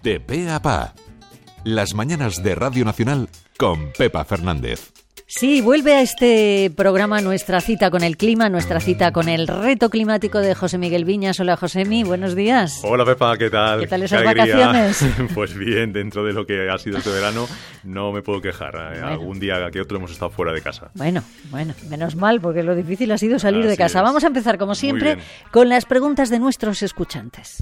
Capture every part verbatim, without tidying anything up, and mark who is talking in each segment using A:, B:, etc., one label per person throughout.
A: De pe a pa. Las mañanas de Radio Nacional con Pepa Fernández.
B: Sí, vuelve a este programa nuestra cita con el clima, nuestra cita con el reto climático de José Miguel Viñas. Hola, Josemi, buenos días.
C: Hola, Pepa, ¿qué tal?
B: ¿Qué tal esas
C: ¿Qué
B: vacaciones?
C: Pues bien, dentro de lo que ha sido este verano, no me puedo quejar. Bueno. Algún día que otro hemos estado fuera de casa.
B: Bueno, bueno, menos mal, porque lo difícil ha sido salir
C: Así
B: de casa.
C: es.
B: Vamos a empezar, como siempre, con las preguntas de nuestros escuchantes.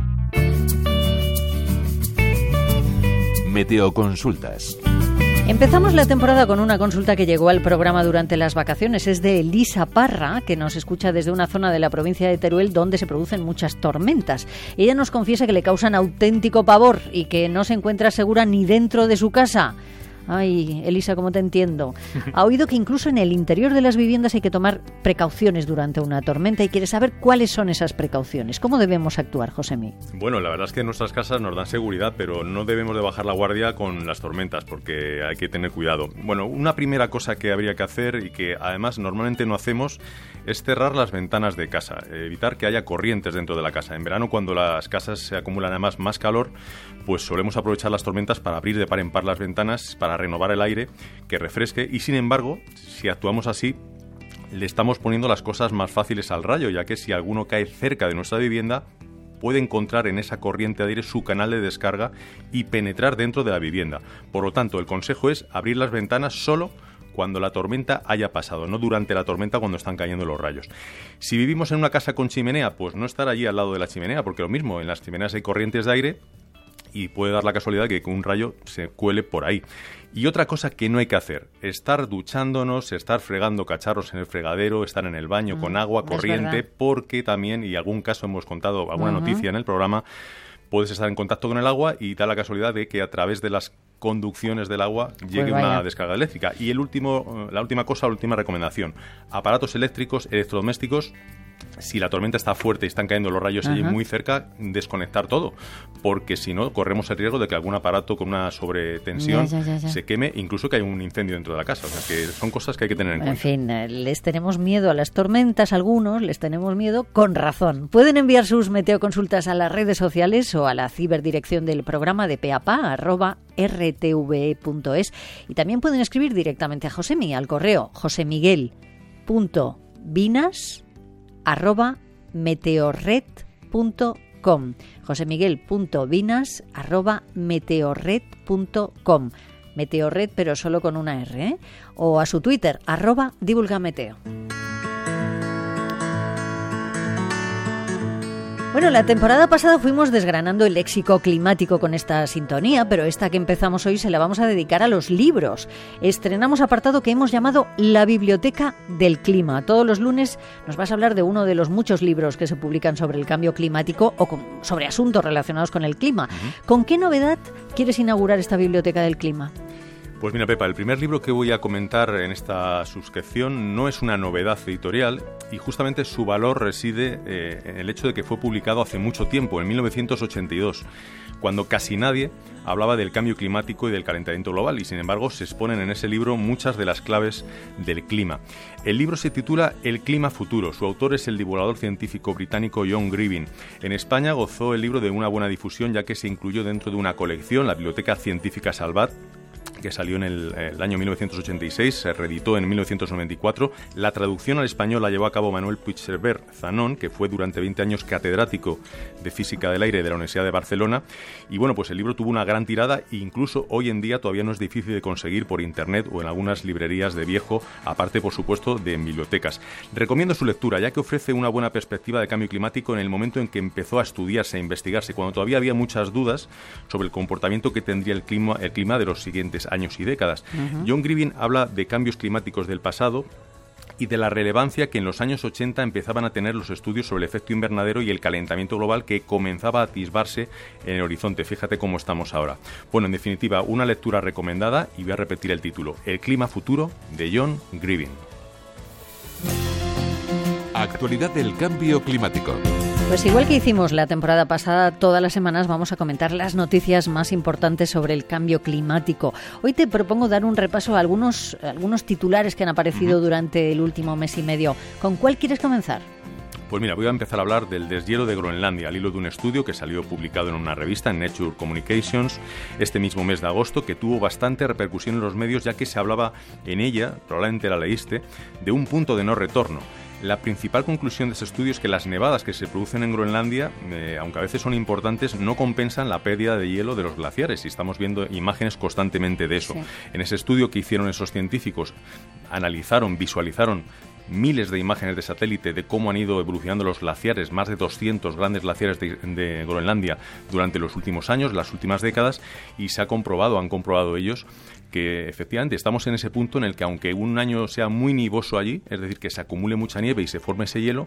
A: Meteoconsultas.
B: Empezamos la temporada con una consulta que llegó al programa durante las vacaciones. Es de Elisa Parra, que nos escucha desde una zona de la provincia de Teruel donde se producen muchas tormentas. Ella nos confiesa que le causan auténtico pavor y que no se encuentra segura ni dentro de su casa. Ay, Elisa, ¿cómo te entiendo? Ha oído que incluso en el interior de las viviendas hay que tomar precauciones durante una tormenta y quiere saber cuáles son esas precauciones. ¿Cómo debemos actuar, Josemi?
C: Bueno, la verdad es que nuestras casas nos dan seguridad, pero no debemos de bajar la guardia con las tormentas porque hay que tener cuidado. Bueno, una primera cosa que habría que hacer y que además normalmente no hacemos es cerrar las ventanas de casa, evitar que haya corrientes dentro de la casa. En verano, cuando las casas se acumulan además más calor, pues solemos aprovechar las tormentas para abrir de par en par las ventanas, para renovar el aire, que refresque, y sin embargo, si actuamos así, le estamos poniendo las cosas más fáciles al rayo, ya que si alguno cae cerca de nuestra vivienda, puede encontrar en esa corriente de aire su canal de descarga y penetrar dentro de la vivienda. Por lo tanto, el consejo es abrir las ventanas solo cuando la tormenta haya pasado, no durante la tormenta cuando están cayendo los rayos. Si vivimos en una casa con chimenea, pues no estar allí al lado de la chimenea, porque lo mismo, en las chimeneas hay corrientes de aire y puede dar la casualidad de que un rayo se cuele por ahí. Y otra cosa que no hay que hacer, estar duchándonos, estar fregando cacharros en el fregadero, estar en el baño mm, con agua corriente, porque también, y algún caso hemos contado, alguna uh-huh. noticia en el programa, puedes estar en contacto con el agua y da la casualidad de que a través de las conducciones del agua llegue pues una descarga eléctrica. Y el último, la última cosa, la última recomendación, aparatos eléctricos, electrodomésticos, si la tormenta está fuerte y están cayendo los rayos allí muy cerca, desconectar todo, porque si no, corremos el riesgo de que algún aparato con una sobretensión ya, ya, ya, ya. se queme, incluso que haya un incendio dentro de la casa. O sea, que son cosas que hay que tener en, en cuenta.
B: En fin, les tenemos miedo a las tormentas, algunos les tenemos miedo con razón. Pueden enviar sus meteoconsultas a las redes sociales o a la ciberdirección del programa de peapa, arroba r t v e punto es, y también pueden escribir directamente a Josemi al correo josemiguel punto vinas arroba meteorred punto com, josemiguel punto vinas arroba meteorred punto com, Meteorred pero solo con una R, ¿eh? O a su Twitter, arroba divulgameteo. Bueno, la temporada pasada fuimos desgranando el léxico climático con esta sintonía, pero esta que empezamos hoy se la vamos a dedicar a los libros. Estrenamos apartado que hemos llamado La Biblioteca del Clima. Todos los lunes nos vas a hablar de uno de los muchos libros que se publican sobre el cambio climático o con, sobre asuntos relacionados con el clima. Uh-huh. ¿Con qué novedad quieres inaugurar esta Biblioteca del Clima?
C: Pues mira, Pepa, el primer libro que voy a comentar en esta suscripción no es una novedad editorial y justamente su valor reside eh, en el hecho de que fue publicado hace mucho tiempo, en mil novecientos ochenta y dos, cuando casi nadie hablaba del cambio climático y del calentamiento global, y sin embargo se exponen en ese libro muchas de las claves del clima. El libro se titula El clima futuro. Su autor es el divulgador científico británico John Grievin. En España gozó el libro de una buena difusión, ya que se incluyó dentro de una colección, la Biblioteca Científica Salvat, que salió en el, el año mil novecientos ochenta y seis, se reeditó en mil novecientos noventa y cuatro. La traducción al español la llevó a cabo Manuel Puigcerver Zanón, que fue durante veinte años catedrático de Física del Aire de la Universidad de Barcelona. Y bueno, pues el libro tuvo una gran tirada e incluso hoy en día todavía no es difícil de conseguir por internet o en algunas librerías de viejo, aparte por supuesto de en bibliotecas. Recomiendo su lectura, ya que ofrece una buena perspectiva de cambio climático en el momento en que empezó a estudiarse, a investigarse, cuando todavía había muchas dudas sobre el comportamiento que tendría el clima, el clima de los siguientes años y décadas. Uh-huh. John Grievin habla de cambios climáticos del pasado y de la relevancia que en los años ochenta empezaban a tener los estudios sobre el efecto invernadero y el calentamiento global que comenzaba a atisbarse en el horizonte. Fíjate cómo estamos ahora. Bueno, en definitiva, una lectura recomendada, y voy a repetir el título: El clima futuro, de John Grievin.
A: Actualidad del cambio climático.
B: Pues igual que hicimos la temporada pasada, todas las semanas vamos a comentar las noticias más importantes sobre el cambio climático. Hoy te propongo dar un repaso a algunos, algunos titulares que han aparecido uh-huh. durante el último mes y medio. ¿Con cuál quieres comenzar?
C: Pues mira, voy a empezar a hablar del deshielo de Groenlandia, al hilo de un estudio que salió publicado en una revista, en Nature Communications, este mismo mes de agosto, que tuvo bastante repercusión en los medios, ya que se hablaba en ella, probablemente la leíste, de un punto de no retorno. La principal conclusión de ese estudio es que las nevadas que se producen en Groenlandia, eh, aunque a veces son importantes, no compensan la pérdida de hielo de los glaciares, y estamos viendo imágenes constantemente de eso. Sí. En ese estudio que hicieron esos científicos, analizaron, visualizaron miles de imágenes de satélite de cómo han ido evolucionando los glaciares, más de doscientos grandes glaciares de, de Groenlandia durante los últimos años, las últimas décadas, y se ha comprobado, han comprobado ellos, que efectivamente estamos en ese punto en el que aunque un año sea muy nevoso allí, es decir, que se acumule mucha nieve y se forme ese hielo,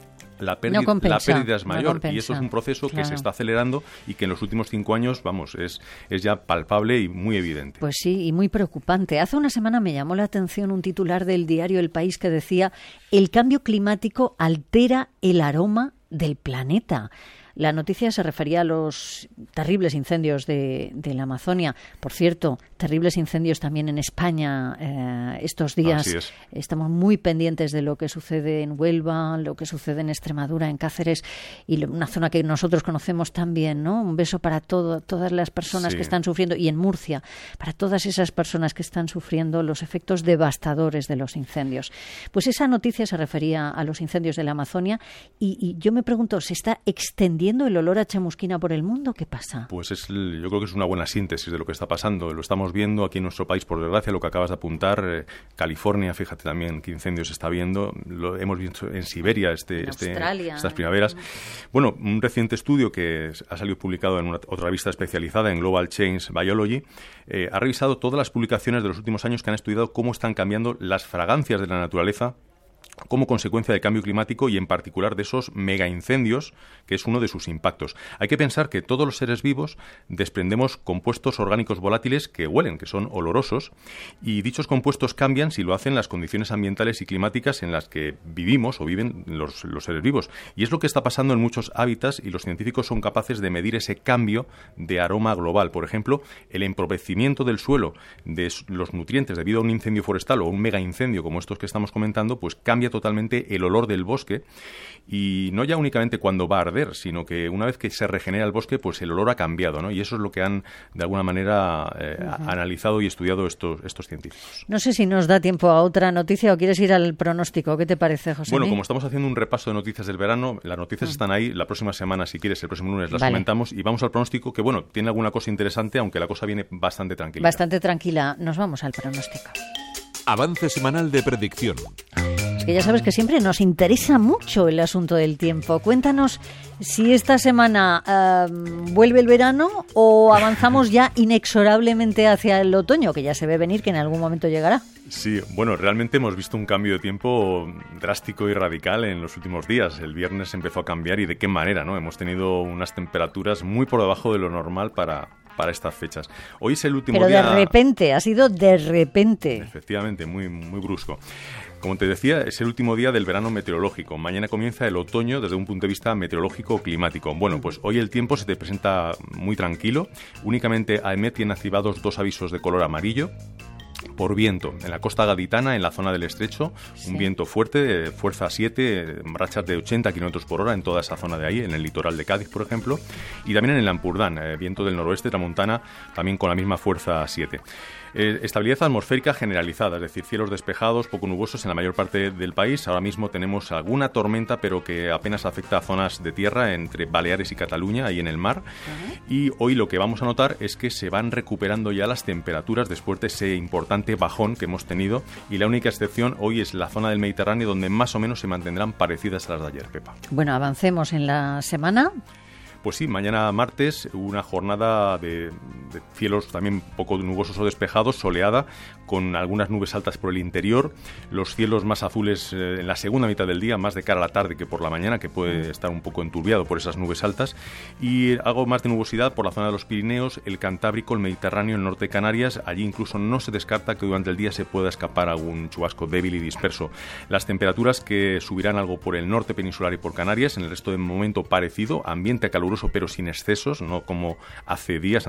C: la pérdida, no compensa, la pérdida es mayor, no compensa, y eso es un proceso claro. que se está acelerando y que en los últimos cinco años, vamos, es, es ya palpable y muy evidente.
B: Pues sí, y muy preocupante. Hace una semana me llamó la atención un titular del diario El País que decía: el cambio climático altera el aroma del planeta. La noticia se refería a los terribles incendios de, de la Amazonia. Por cierto, terribles incendios también en España eh, estos días.
C: Así es.
B: Estamos muy pendientes de lo que sucede en Huelva, lo que sucede en Extremadura, en Cáceres, y una zona que nosotros conocemos también, ¿no? Un beso para todo, todas las personas sí. que están sufriendo, y en Murcia, para todas esas personas que están sufriendo los efectos devastadores de los incendios. Pues esa noticia se refería a los incendios de la Amazonia, y, y yo me pregunto, ¿se está extendiendo el olor a chamusquina por el mundo? ¿Qué pasa?
C: Pues es, yo creo que es una buena síntesis de lo que está pasando. Lo estamos viendo aquí en nuestro país, por desgracia, lo que acabas de apuntar. Eh, California, fíjate también qué incendios se está viendo. Lo hemos visto en Siberia este,
B: en
C: este,
B: Australia,
C: estas primaveras. Bueno, un reciente estudio que ha salido publicado en una, otra revista especializada, en Global Change Biology, eh, ha revisado todas las publicaciones de los últimos años que han estudiado cómo están cambiando las fragancias de la naturaleza como consecuencia del cambio climático, y en particular de esos megaincendios, que es uno de sus impactos. Hay que pensar que todos los seres vivos desprendemos compuestos orgánicos volátiles que huelen, que son olorosos, y dichos compuestos cambian si lo hacen las condiciones ambientales y climáticas en las que vivimos o viven los, los seres vivos. Y es lo que está pasando en muchos hábitats, y los científicos son capaces de medir ese cambio de aroma global. Por ejemplo, el empobrecimiento del suelo de los nutrientes debido a un incendio forestal o un megaincendio como estos que estamos comentando, pues cambia totalmente el olor del bosque, y no ya únicamente cuando va a arder, sino que una vez que se regenera el bosque, pues el olor ha cambiado, ¿no? Y eso es lo que han, de alguna manera, eh, uh-huh. analizado y estudiado estos, estos científicos.
B: No sé si nos da tiempo a otra noticia o quieres ir al pronóstico. ¿Qué te parece, José?
C: Bueno, como estamos haciendo un repaso de noticias del verano, las noticias uh-huh. están ahí. La próxima semana, si quieres, el próximo lunes las vale. comentamos, y vamos al pronóstico, que bueno, tiene alguna cosa interesante, aunque la cosa viene bastante tranquila.
B: Bastante tranquila. Nos vamos al pronóstico.
A: Avance semanal de predicción.
B: Que ya sabes que siempre nos interesa mucho el asunto del tiempo. Cuéntanos si esta semana uh, vuelve el verano o avanzamos ya inexorablemente hacia el otoño, que ya se ve venir, que en algún momento llegará.
C: Sí, bueno, realmente hemos visto un cambio de tiempo drástico y radical en los últimos días. El viernes empezó a cambiar, y de qué manera, ¿no? Hemos tenido unas temperaturas muy por debajo de lo normal para... para estas fechas. Hoy es el último
B: Pero
C: día...
B: Pero de repente, ha sido de repente.
C: Efectivamente, muy, muy brusco. Como te decía, es el último día del verano meteorológico. Mañana comienza el otoño desde un punto de vista meteorológico-climático. Bueno, pues hoy el tiempo se te presenta muy tranquilo. Únicamente AEMET tiene activados dos avisos de color amarillo. Por viento, en la costa gaditana, en la zona del estrecho, sí. un viento fuerte, de fuerza siete, rachas de ochenta kilómetros por hora en toda esa zona de ahí, en el litoral de Cádiz, por ejemplo, y también en el Ampurdán, eh, viento del noroeste, tramontana, también con la misma fuerza siete. Eh, estabilidad atmosférica generalizada, es decir, cielos despejados, poco nubosos en la mayor parte del país. Ahora mismo tenemos alguna tormenta, pero que apenas afecta a zonas de tierra entre Baleares y Cataluña, ahí en el mar. Uh-huh. Y hoy lo que vamos a notar es que se van recuperando ya las temperaturas después de ese importante bajón que hemos tenido, y la única excepción hoy es la zona del Mediterráneo, donde más o menos se mantendrán parecidas a las de ayer, Pepa.
B: Bueno, avancemos en la semana.
C: Pues sí, mañana martes una jornada de, de cielos también poco nubosos o despejados, soleada, con algunas nubes altas por el interior, los cielos más azules eh, en la segunda mitad del día, más de cara a la tarde que por la mañana, que puede estar un poco enturbiado por esas nubes altas, y algo más de nubosidad por la zona de los Pirineos, el Cantábrico, el Mediterráneo, el norte de Canarias. Allí incluso no se descarta que durante el día se pueda escapar algún chubasco débil y disperso. Las temperaturas que subirán algo por el norte peninsular y por Canarias, en el resto de momento parecido, ambiente caluroso pero sin excesos, no como hace días antes del brusco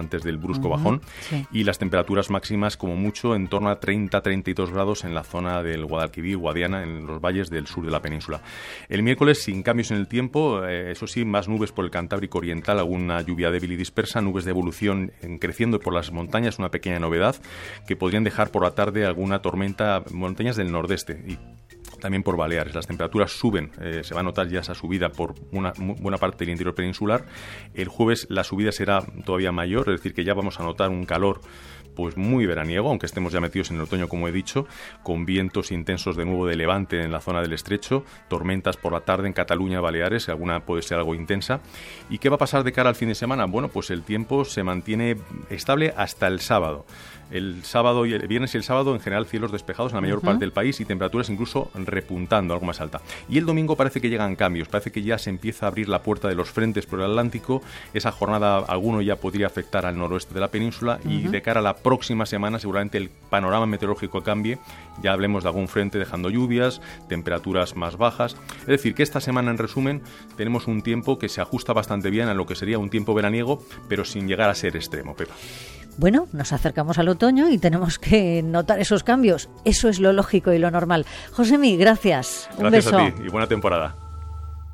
C: brusco
B: uh-huh.
C: bajón,
B: sí.
C: y las temperaturas máximas como mucho en torno a treinta a treinta y dos grados en la zona del Guadalquivir, Guadiana, en los valles del sur de la península. El miércoles, sin cambios en el tiempo, eh, eso sí, más nubes por el Cantábrico Oriental, alguna lluvia débil y dispersa, nubes de evolución en, creciendo por las montañas, una pequeña novedad, que podrían dejar por la tarde alguna tormenta, montañas del nordeste y también por Baleares. Las temperaturas suben, eh, se va a notar ya esa subida por una buena parte del interior peninsular. El jueves la subida será todavía mayor, es decir, que ya vamos a notar un calor pues muy veraniego, aunque estemos ya metidos en el otoño, como he dicho, con vientos intensos de nuevo de levante en la zona del estrecho, tormentas por la tarde en Cataluña, Baleares, alguna puede ser algo intensa. ¿Y qué va a pasar de cara al fin de semana? Bueno, pues el tiempo se mantiene estable hasta el sábado. El sábado y el viernes y el sábado, en general, cielos despejados en la mayor uh-huh. parte del país y temperaturas incluso repuntando, algo más alta. Y el domingo parece que llegan cambios, parece que ya se empieza a abrir la puerta de los frentes por el Atlántico. Esa jornada, alguno ya podría afectar al noroeste de la península uh-huh. y de cara a la próxima semana seguramente el panorama meteorológico cambie. Ya hablemos de algún frente dejando lluvias, temperaturas más bajas. Es decir, que esta semana, en resumen, tenemos un tiempo que se ajusta bastante bien a lo que sería un tiempo veraniego, pero sin llegar a ser extremo, Pepa.
B: Bueno, nos acercamos al otoño y tenemos que notar esos cambios. Eso es lo lógico y lo normal. Josemi, gracias. Un
C: gracias
B: beso.
C: a ti y buena temporada.